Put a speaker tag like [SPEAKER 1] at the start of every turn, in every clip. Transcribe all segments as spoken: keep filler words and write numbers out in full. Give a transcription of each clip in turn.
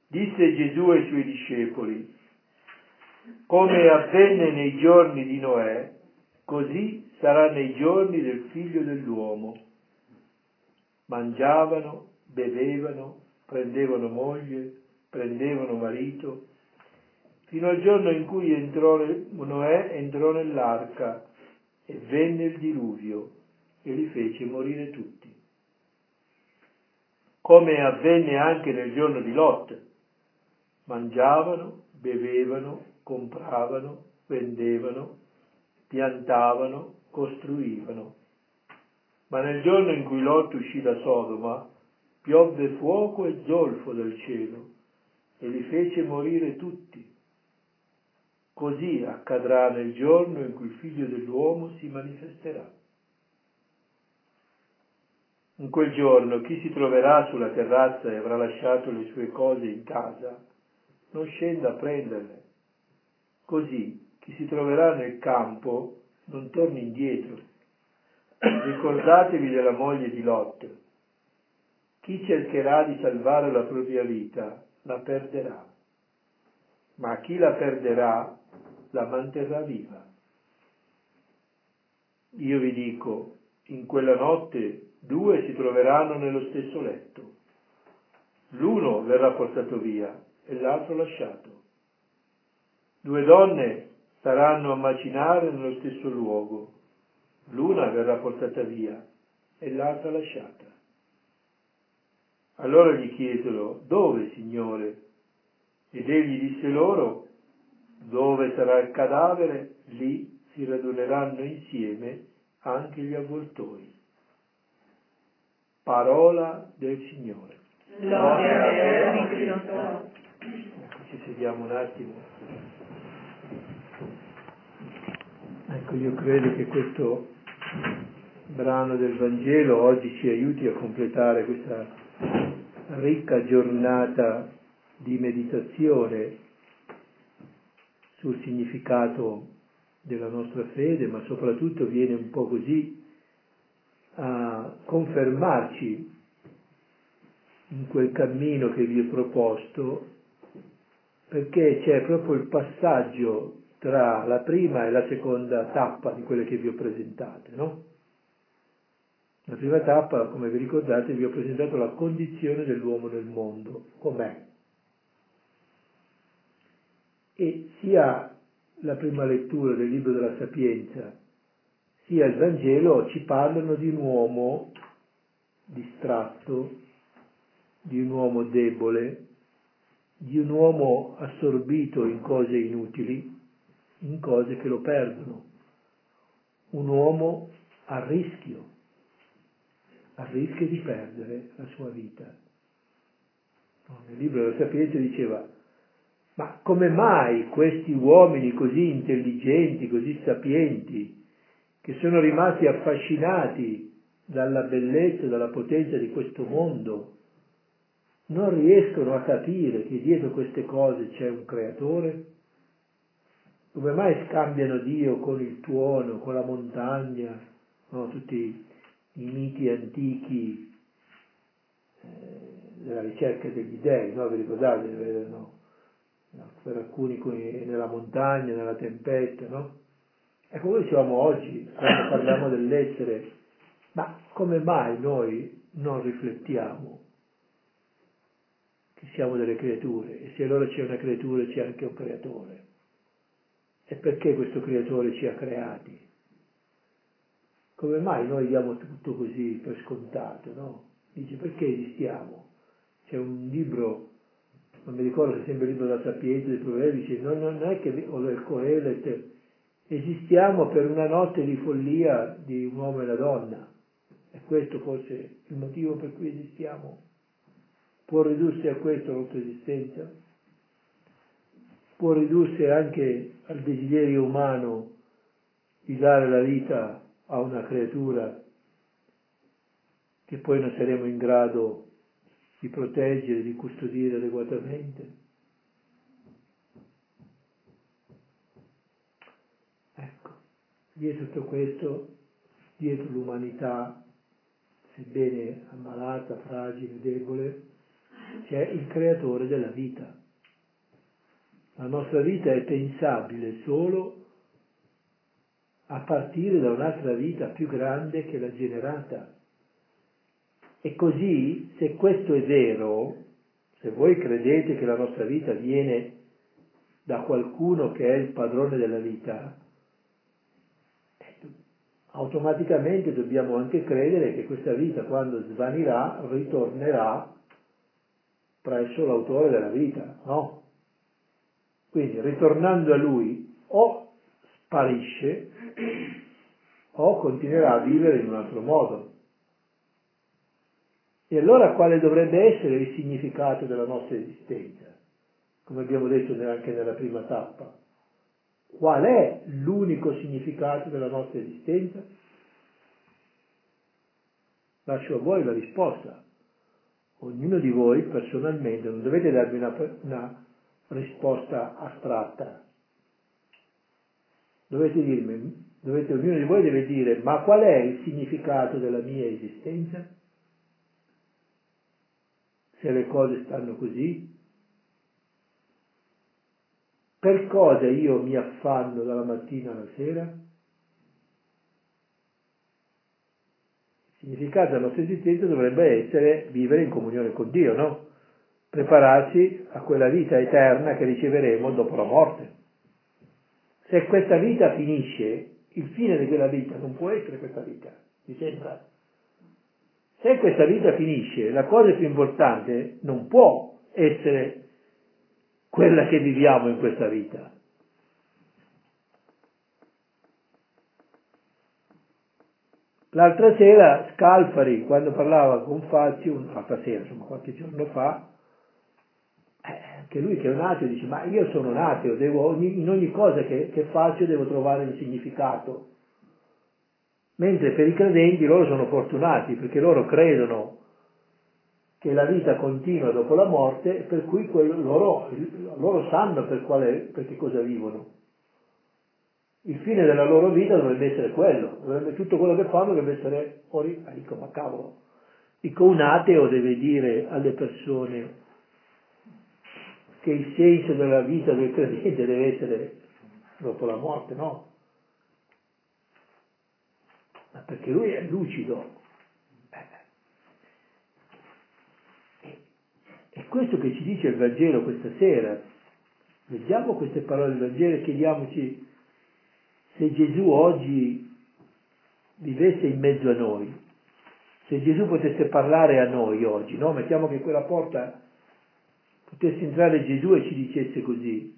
[SPEAKER 1] Disse Gesù ai suoi discepoli: come avvenne nei giorni di Noè, così sarà nei giorni del Figlio dell'uomo. Mangiavano, bevevano, prendevano moglie, prendevano marito, fino al giorno in cui entrò Noè entrò nell'arca e venne il diluvio e li fece morire tutti. Come avvenne anche nel giorno di Lot. Mangiavano, bevevano, compravano, vendevano, piantavano, costruivano. Ma nel giorno in cui Lot uscì da Sodoma, piovve fuoco e zolfo dal cielo e li fece morire tutti. Così accadrà nel giorno in cui il Figlio dell'uomo si manifesterà. In quel giorno chi si troverà sulla terrazza e avrà lasciato le sue cose in casa, non scenda a prenderle. Così chi si troverà nel campo non torni indietro. Ricordatevi della moglie di Lot. Chi cercherà di salvare la propria vita la perderà, ma chi la perderà la manterrà viva. Io vi dico, in quella notte due si troveranno nello stesso letto. L'uno verrà portato via e l'altro lasciato. Due donne saranno a macinare nello stesso luogo. L'una verrà portata via e l'altra lasciata. Allora gli chiesero: dove, Signore? Ed egli disse loro: dove sarà il cadavere, lì si raduneranno insieme anche gli avvoltoi. Parola del Signore.
[SPEAKER 2] Gloria a te, Cristo.
[SPEAKER 1] Ecco, ci sediamo un attimo. Ecco, io credo che questo brano del Vangelo oggi ci aiuti a completare questa ricca giornata di meditazione sul significato della nostra fede, ma soprattutto viene un po' così a confermarci in quel cammino che vi ho proposto, perché c'è proprio il passaggio tra la prima e la seconda tappa di quelle che vi ho presentate, no? La prima tappa, come vi ricordate, vi ho presentato la condizione dell'uomo nel mondo, com'è. E sia la prima lettura del libro della Sapienza, sia il Vangelo ci parlano di un uomo distratto, di un uomo debole, di un uomo assorbito in cose inutili, in cose che lo perdono, un uomo a rischio, a rischio di perdere la sua vita. Nel libro della Sapienza diceva: ma come mai questi uomini così intelligenti, così sapienti, che sono rimasti affascinati dalla bellezza, dalla potenza di questo mondo, non riescono a capire che dietro queste cose c'è un creatore? Come mai scambiano Dio con il tuono, con la montagna, no? Tutti i miti antichi eh, della ricerca degli dèi, no? Vi ricordate? No? No, per alcuni nella montagna, nella tempesta, no? Ecco, noi siamo oggi, quando parliamo dell'essere, ma come mai noi non riflettiamo che siamo delle creature? E se allora c'è una creatura c'è anche un creatore. E perché questo creatore ci ha creati? Come mai noi diamo tutto così per scontato, no? Dice, perché esistiamo? C'è un libro, non mi ricordo se sembra il libro della Sapienza, dei Proverbi, dice, no, non è che, o del Coelet, esistiamo per una notte di follia di un uomo e una donna. E questo forse il motivo per cui esistiamo? Può ridursi a questo la nostra esistenza? Può ridursi anche al desiderio umano di dare la vita a una creatura che poi non saremo in grado di proteggere, di custodire adeguatamente? Ecco, dietro tutto questo, dietro l'umanità, sebbene ammalata, fragile, debole, c'è il creatore della vita. La nostra vita è pensabile solo a partire da un'altra vita più grande che l'ha generata. E così, se questo è vero, se voi credete che la nostra vita viene da qualcuno che è il padrone della vita, automaticamente dobbiamo anche credere che questa vita, quando svanirà, ritornerà presso l'autore della vita, no? Quindi, ritornando a lui, o sparisce, o continuerà a vivere in un altro modo. E allora quale dovrebbe essere il significato della nostra esistenza? Come abbiamo detto anche nella prima tappa. Qual è l'unico significato della nostra esistenza? Lascio a voi la risposta. Ognuno di voi personalmente, non dovete darmi una, una risposta astratta. Dovete dirmi, dovete, ognuno di voi deve dire, ma qual è il significato della mia esistenza? Se le cose stanno così, per cosa io mi affanno dalla mattina alla sera? Il significato della nostra esistenza dovrebbe essere vivere in comunione con Dio, no? Prepararci a quella vita eterna che riceveremo dopo la morte. Se questa vita finisce, il fine di quella vita non può essere questa vita, mi sembra. Se questa vita finisce, la cosa più importante non può essere quella che viviamo in questa vita. L'altra sera Scalfari, quando parlava con Fazio, l'altra sera, insomma qualche giorno fa, eh, anche lui che è un ateo dice, ma io sono un ateo, devo, in ogni cosa che, che faccio devo trovare un significato. Mentre per i credenti loro sono fortunati, perché loro credono che la vita continua dopo la morte, per cui quello, loro, loro sanno per, quale, per che cosa vivono. Il fine della loro vita dovrebbe essere quello, dovrebbe, tutto quello che fanno dovrebbe essere, ori, ah, dico, ma cavolo, dico, un ateo deve dire alle persone che il senso della vita del credente deve essere dopo la morte, no? Ma perché lui è lucido. È questo che ci dice il Vangelo questa sera. Leggiamo queste parole del Vangelo e chiediamoci se Gesù oggi vivesse in mezzo a noi, se Gesù potesse parlare a noi oggi, no? Mettiamo che quella porta potesse entrare Gesù e ci dicesse così.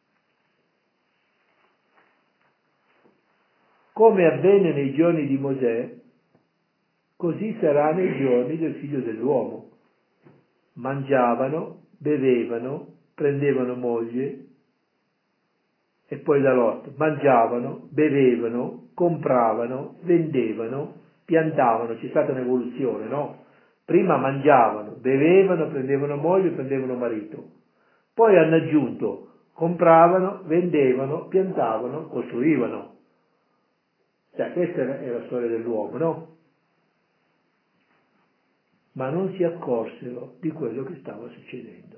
[SPEAKER 1] Come avvenne nei giorni di Mosè, così sarà nei giorni del Figlio dell'uomo. Mangiavano, bevevano, prendevano moglie, e poi dall'otto, mangiavano, bevevano, compravano, vendevano, piantavano, c'è stata un'evoluzione, no? Prima mangiavano, bevevano, prendevano moglie, prendevano marito. Poi hanno aggiunto, compravano, vendevano, piantavano, costruivano. Cioè, questa è la storia dell'uomo, no? Ma non si accorsero di quello che stava succedendo.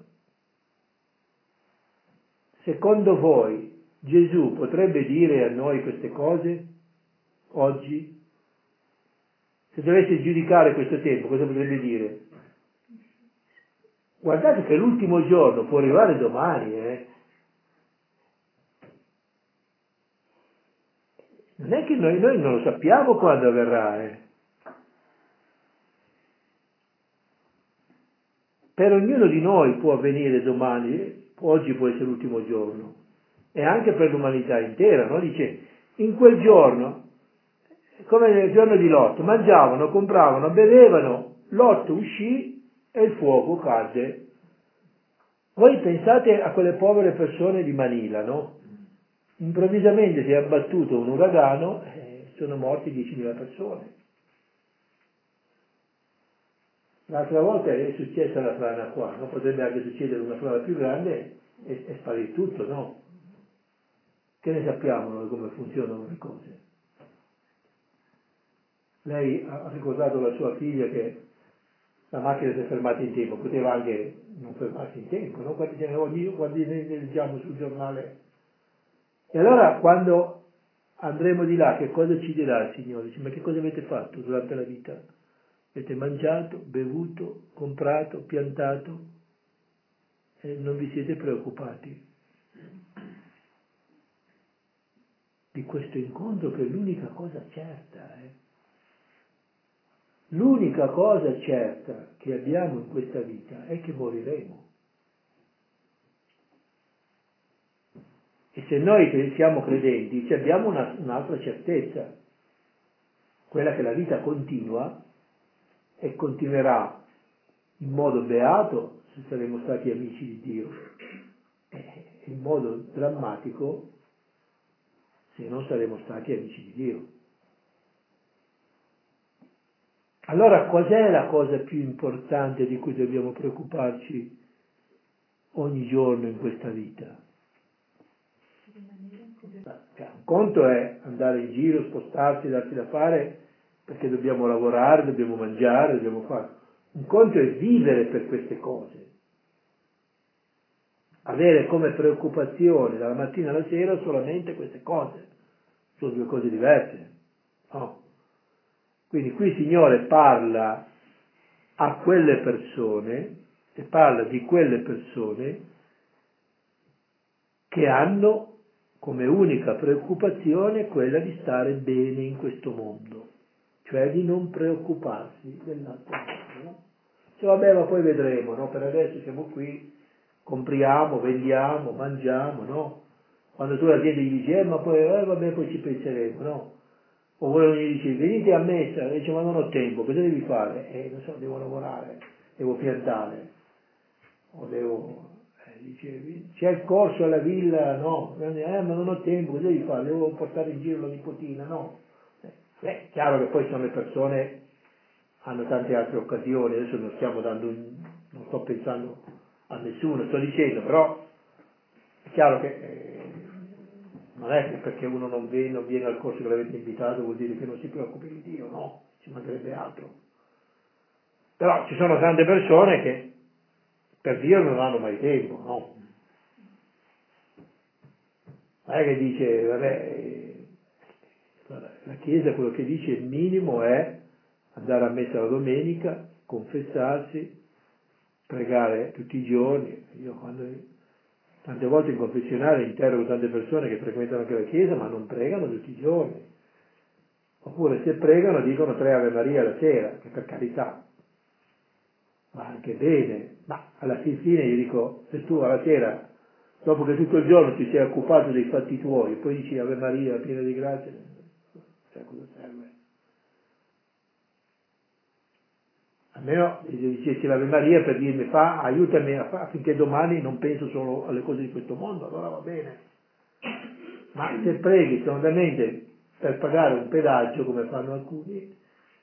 [SPEAKER 1] Secondo voi Gesù potrebbe dire a noi queste cose oggi? Se dovesse giudicare questo tempo, cosa potrebbe dire? Guardate che l'ultimo giorno può arrivare domani, eh? Non è che noi, noi non lo sappiamo quando avverrà, eh? Per ognuno di noi può avvenire domani, oggi può essere l'ultimo giorno, e anche per l'umanità intera, no? Dice, in quel giorno, come nel giorno di Lot, mangiavano, compravano, bevevano, Lot uscì e il fuoco cadde. Voi pensate a quelle povere persone di Manila, no? Improvvisamente si è abbattuto un uragano e sono morti diecimila persone. L'altra volta è successa la frana qua, no? Potrebbe anche succedere una frana più grande e, e sparire tutto, no? Che ne sappiamo noi come funzionano le cose? Lei ha ricordato la sua figlia che la macchina si è fermata in tempo, poteva anche non fermarsi in tempo, no? Quanti ce ne oggi, quando ne leggiamo sul giornale. E allora quando andremo di là, che cosa ci dirà il Signore? Dice, ma che cosa avete fatto durante la vita? Avete mangiato, bevuto, comprato, piantato e non vi siete preoccupati di questo incontro, che è l'unica cosa certa. Eh? L'unica cosa certa che abbiamo in questa vita è che moriremo. E se noi siamo credenti, abbiamo una, un'altra certezza, quella che la vita continua e continuerà in modo beato se saremo stati amici di Dio, e in modo drammatico se non saremo stati amici di Dio. Allora cos'è la cosa più importante di cui dobbiamo preoccuparci ogni giorno in questa vita? Un conto è andare in giro, spostarsi, darsi da fare, perché dobbiamo lavorare, dobbiamo mangiare, dobbiamo fare. Un conto è vivere per queste cose. Avere come preoccupazione dalla mattina alla sera solamente queste cose. Sono due cose diverse. No? Quindi qui il Signore parla a quelle persone, e parla di quelle persone che hanno come unica preoccupazione quella di stare bene in questo mondo, cioè di non preoccuparsi dell'altro mondo. No? Cioè, vabbè, ma poi vedremo, no? Per adesso siamo qui, compriamo, vendiamo, mangiamo, no? Quando tu la chiedi gli dici, eh, ma poi, eh, vabbè, poi ci penseremo, no? O voi gli dici, venite a messa, e dice, ma non ho tempo, cosa devi fare? Eh, non so, devo lavorare, devo piantare, o devo... Dice, c'è il corso alla villa, no, eh, ma non ho tempo, cosa devi fare? Devo portare in giro la nipotina, no. Beh, è chiaro che poi sono le persone, hanno tante altre occasioni, adesso non stiamo dando, un, non sto pensando a nessuno, sto dicendo, però è chiaro che eh, non è che perché uno non viene, non viene al corso che l'avete invitato vuol dire che non si preoccupi di Dio, no, ci mancherebbe altro. Però ci sono tante persone che per Dio non hanno mai tempo, no? Non è che dice, vabbè, la Chiesa quello che dice il minimo è andare a messa la domenica, confessarsi, pregare tutti i giorni. Io quando tante volte in confessionale interrogo tante persone che frequentano anche la Chiesa ma non pregano tutti i giorni. Oppure se pregano dicono tre Ave Maria la sera, che per carità va anche bene, ma alla fine io dico, se tu alla sera, dopo che tutto il giorno ti sei occupato dei fatti tuoi, e poi dici Ave Maria, piena di grazia, cioè cosa serve? Almeno se dicessi l'Ave Maria per dirmi, fa, aiutami a fa, affinché domani non penso solo alle cose di questo mondo, allora va bene. Ma se preghi solamente per pagare un pedaggio, come fanno alcuni,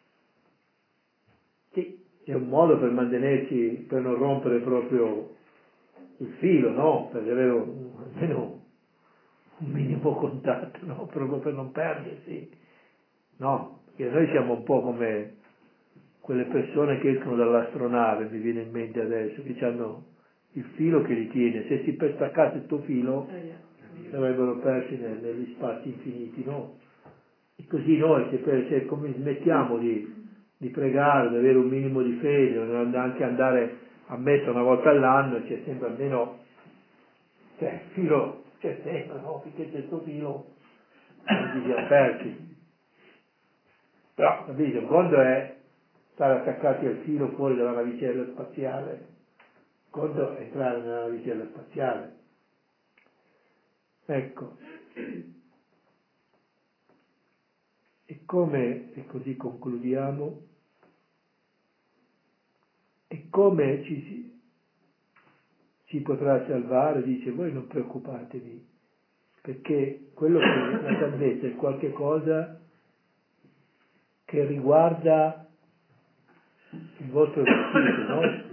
[SPEAKER 1] sì, è un modo per mantenersi, per non rompere proprio il filo, no? Per avere un, almeno un minimo contatto, no? Proprio per non perdersi, no? Perché noi siamo un po' come quelle persone che escono dall'astronave, mi viene in mente adesso, che hanno il filo che li tiene. Se si staccasse questo filo, sarebbero persi negli spazi infiniti, no? E così noi, se, per, se come smettiamo di di pregare, di avere un minimo di fede, anche andare a messa una volta all'anno, c'è sempre almeno, cioè, filo, c'è sempre, no? Finché c'è questo filo, non ci siamo persi. Però, capite, un conto è stare attaccati al filo fuori dalla navicella spaziale, un conto è entrare nella navicella spaziale. Ecco. E come, e così concludiamo, e come ci si, si potrà salvare? Dice, voi non preoccupatevi, perché quello che la salvezza è qualche cosa che riguarda il vostro vestito, no?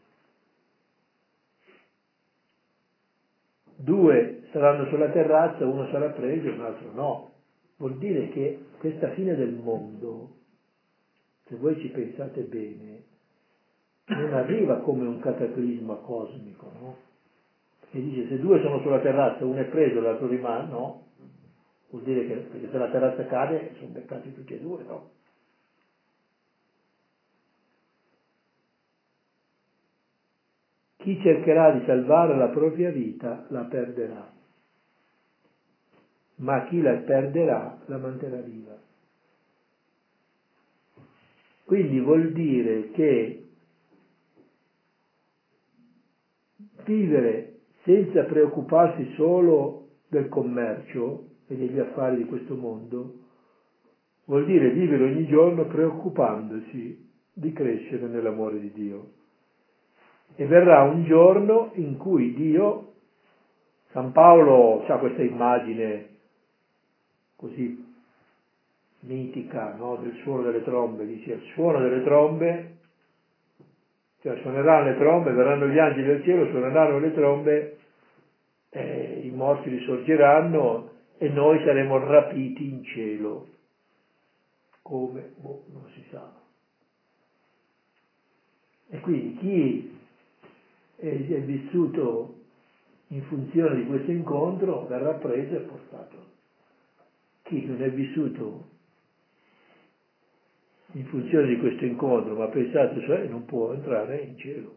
[SPEAKER 1] Due saranno sulla terrazza, uno sarà preso e un altro no. Vuol dire che questa fine del mondo, se voi ci pensate bene, non arriva come un cataclisma cosmico, no? E dice, se due sono sulla terrazza, uno è preso e l'altro rimane, no? Vuol dire che, perché se la terrazza cade sono beccati tutti e due, no? Chi cercherà di salvare la propria vita la perderà, ma chi la perderà la manterrà viva. Quindi vuol dire che vivere senza preoccuparsi solo del commercio e degli affari di questo mondo vuol dire vivere ogni giorno preoccupandosi di crescere nell'amore di Dio. E verrà un giorno in cui Dio, San Paolo ha questa immagine così mitica, no, del suono delle trombe, dice il suono delle trombe, cioè suoneranno le trombe, verranno gli angeli del cielo, suoneranno le trombe, eh, i morti risorgeranno e noi saremo rapiti in cielo. Come? Boh, non si sa. E quindi chi è, è vissuto in funzione di questo incontro verrà preso e portato. Chi non è vissuto in funzione di questo incontro, ma ha pensato, cioè, non può entrare in cielo.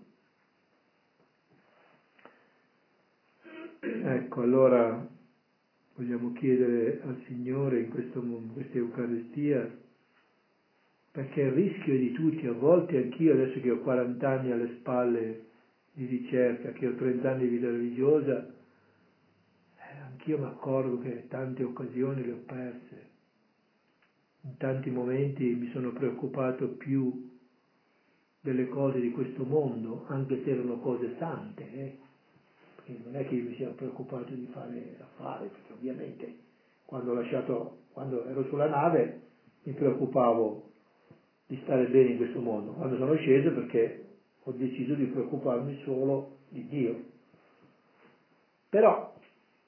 [SPEAKER 1] Ecco, allora vogliamo chiedere al Signore in, questo, in questa Eucaristia, perché il rischio è di tutti, a volte anch'io, adesso che ho quaranta anni alle spalle di ricerca, che ho trenta anni di vita religiosa, eh, anch'io mi accorgo che tante occasioni le ho perse. In tanti momenti mi sono preoccupato più delle cose di questo mondo, anche se erano cose sante, eh? Perché non è che io mi sia preoccupato di fare affari, perché ovviamente quando ho lasciato, quando ero sulla nave mi preoccupavo di stare bene in questo mondo. Quando sono sceso perché ho deciso di preoccuparmi solo di Dio. Però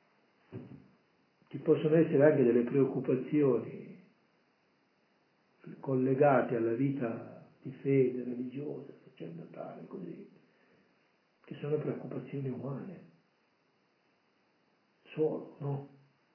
[SPEAKER 1] ci possono essere anche delle preoccupazioni collegate alla vita di fede religiosa, sacerdotale, così, che sono preoccupazioni umane, solo, no?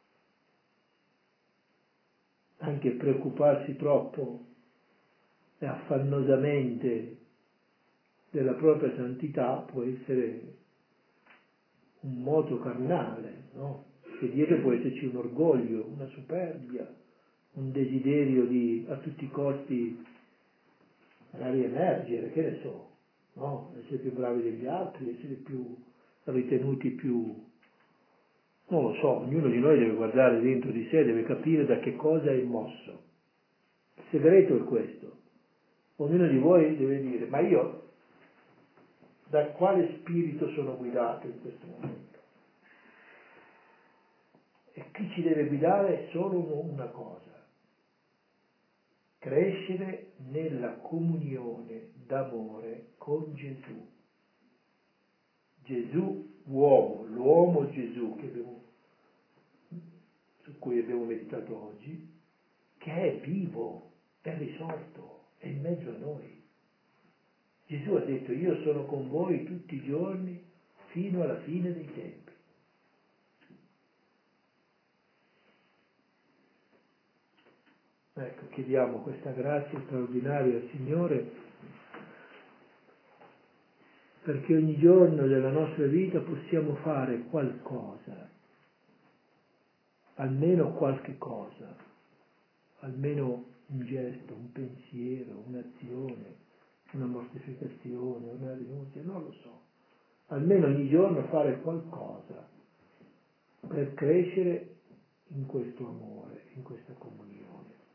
[SPEAKER 1] Anche preoccuparsi troppo e affannosamente della propria santità può essere un moto carnale, no? Che dietro può esserci un orgoglio, una superbia, un desiderio di a tutti i costi magari emergere, che ne so, no? Essere più bravi degli altri, essere più ritenuti più, non lo so, ognuno di noi deve guardare dentro di sé, deve capire da che cosa è mosso. Il segreto è questo. Ognuno di voi deve dire, ma io da quale spirito sono guidato in questo momento? E chi ci deve guidare è solo una cosa: crescere nella comunione d'amore con Gesù. Gesù uomo, l'uomo Gesù che abbiamo, su cui abbiamo meditato oggi, che è vivo, è risorto, è in mezzo a noi. Gesù ha detto, io sono con voi tutti i giorni fino alla fine dei tempi. Ecco, chiediamo questa grazia straordinaria al Signore, perché ogni giorno della nostra vita possiamo fare qualcosa, almeno qualche cosa, almeno un gesto, un pensiero, un'azione, una mortificazione, una rinuncia, non lo so. Almeno ogni giorno fare qualcosa per crescere in questo amore, in questa comunione.